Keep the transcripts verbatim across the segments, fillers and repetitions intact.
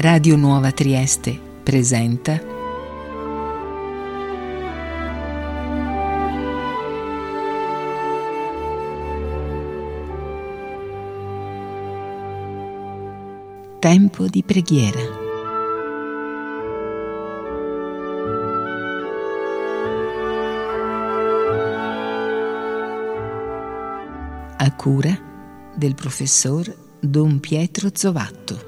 Radio Nuova Trieste presenta Tempo di preghiera. A cura del professor Don Pietro Zovatto.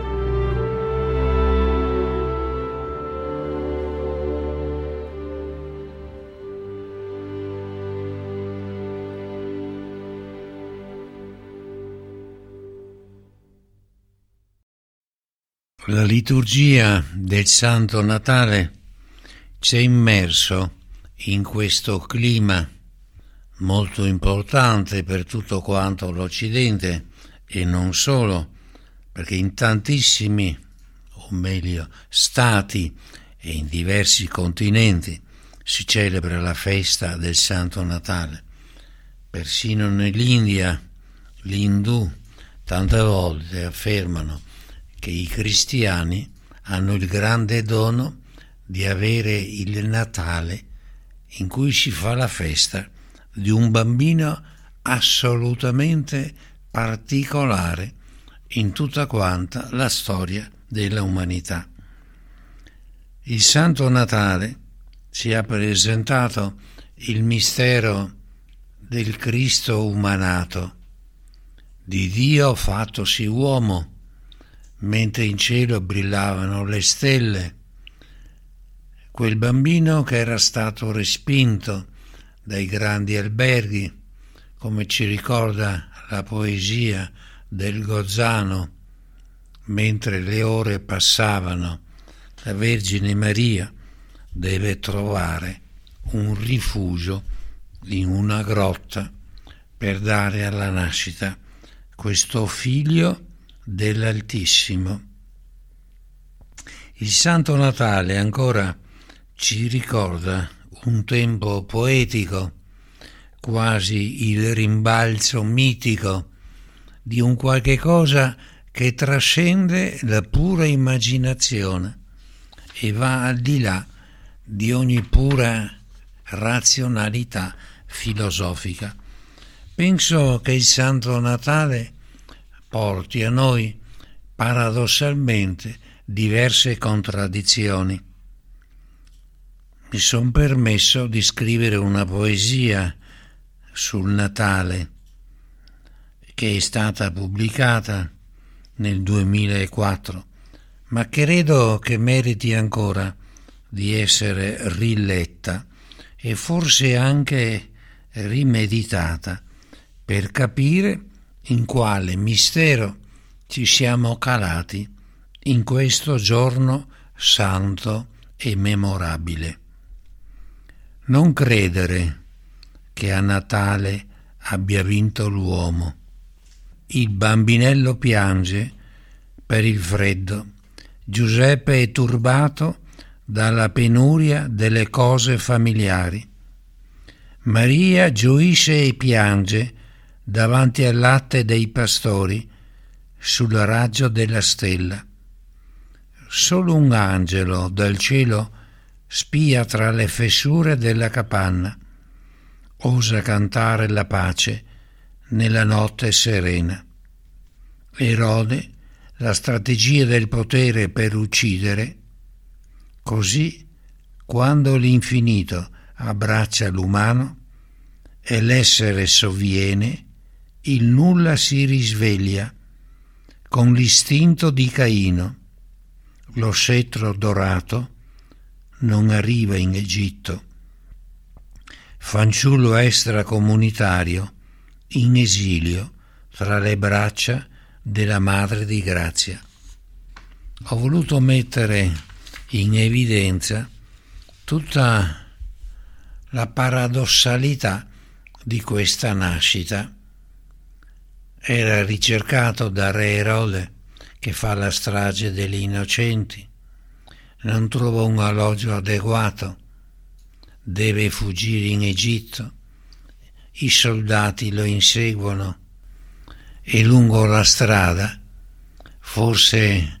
La liturgia del Santo Natale ci ha immerso in questo clima molto importante per tutto quanto l'Occidente e non solo, perché in tantissimi, o meglio, stati e in diversi continenti si celebra la festa del Santo Natale. Persino nell'India, gli indù tante volte affermano che i cristiani hanno il grande dono di avere il Natale in cui si fa la festa di un bambino assolutamente particolare in tutta quanta la storia della umanità. Il Santo Natale ci ha presentato il mistero del Cristo umanato, di Dio fattosi uomo, mentre in cielo brillavano le stelle, quel bambino che era stato respinto dai grandi alberghi, come ci ricorda la poesia del Gozzano, mentre le ore passavano, la Vergine Maria deve trovare un rifugio in una grotta per dare alla nascita questo figlio dell'Altissimo. Il Santo Natale ancora ci ricorda un tempo poetico, quasi il rimbalzo mitico di un qualche cosa che trascende la pura immaginazione e va al di là di ogni pura razionalità filosofica. Penso che il Santo Natale porti a noi paradossalmente diverse contraddizioni. Mi son permesso di scrivere una poesia sul Natale che è stata pubblicata nel duemilaquattro, ma credo che meriti ancora di essere riletta e forse anche rimeditata per capire in quale mistero ci siamo calati in questo giorno santo e memorabile. Non credere che a Natale abbia vinto l'uomo. Il bambinello piange per il freddo. Giuseppe è turbato dalla penuria delle cose familiari. Maria gioisce e piange davanti al latte dei pastori sul raggio della stella. Solo un angelo dal cielo spia tra le fessure della capanna, osa cantare la pace nella notte serena. Erode, la strategia del potere per uccidere, così quando l'infinito abbraccia l'umano e l'essere sovviene, il nulla si risveglia con l'istinto di Caino. Lo scettro dorato non arriva in Egitto. Fanciullo extracomunitario in esilio tra le braccia della Madre di Grazia. Ho voluto mettere in evidenza tutta la paradossalità di questa nascita. Era ricercato da re Erode, che fa la strage degli innocenti, non trova un alloggio adeguato, deve fuggire in Egitto, i soldati lo inseguono e lungo la strada, forse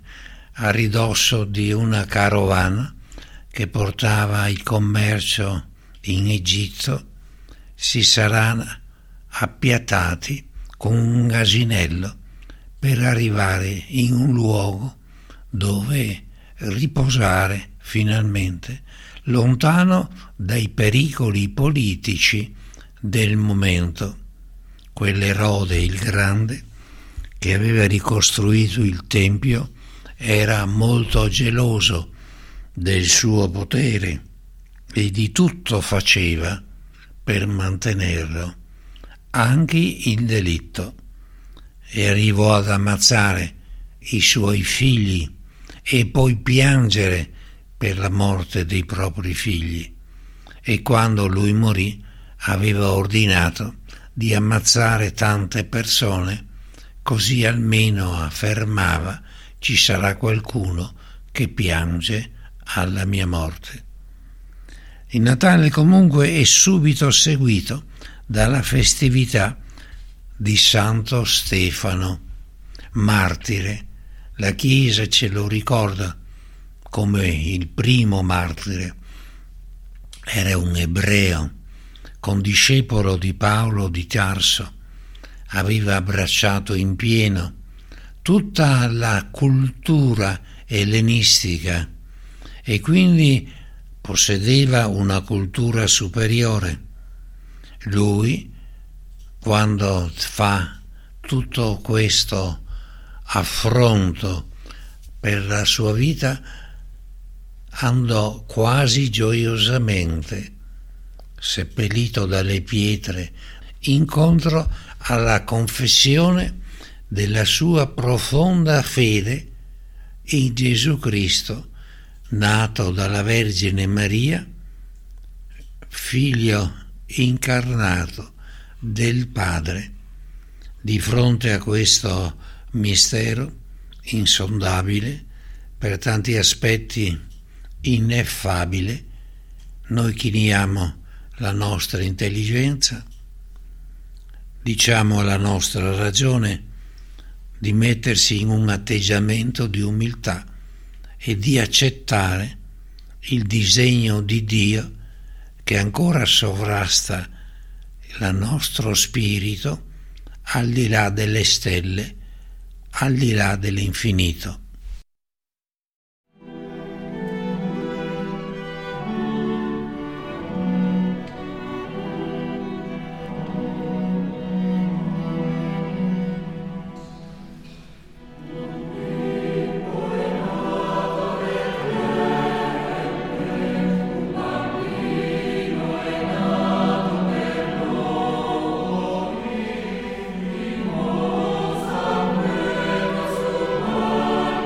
a ridosso di una carovana che portava il commercio in Egitto, si saranno appiattati con un asinello per arrivare in un luogo dove riposare finalmente, lontano dai pericoli politici del momento. Quell'Erode il Grande, che aveva ricostruito il Tempio, era molto geloso del suo potere e di tutto faceva per mantenerlo, anche il delitto, e arrivò ad ammazzare i suoi figli e poi piangere per la morte dei propri figli. E quando lui morì aveva ordinato di ammazzare tante persone, così almeno affermava: ci sarà qualcuno che piange alla mia morte. Il Natale comunque è subito seguito dalla festività di Santo Stefano, martire. La Chiesa ce lo ricorda come il primo martire. Era un ebreo, condiscepolo di Paolo di Tarso. Aveva abbracciato in pieno tutta la cultura ellenistica e quindi possedeva una cultura superiore. Lui, quando fa tutto questo affronto per la sua vita, andò quasi gioiosamente, seppellito dalle pietre, incontro alla confessione della sua profonda fede in Gesù Cristo, nato dalla Vergine Maria, figlio incarnato del Padre. Di fronte a questo mistero insondabile, per tanti aspetti ineffabile, noi chiniamo la nostra intelligenza, diciamo alla nostra ragione di mettersi in un atteggiamento di umiltà e di accettare il disegno di Dio che ancora sovrasta il nostro spirito al di là delle stelle, al di là dell'infinito. Oh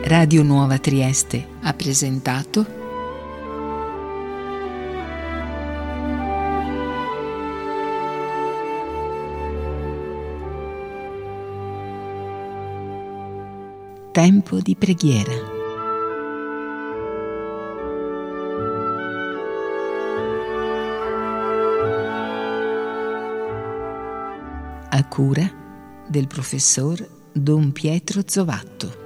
Radio Nuova Trieste ha presentato Tempo di preghiera. A cura del professor Don Pietro Zovatto.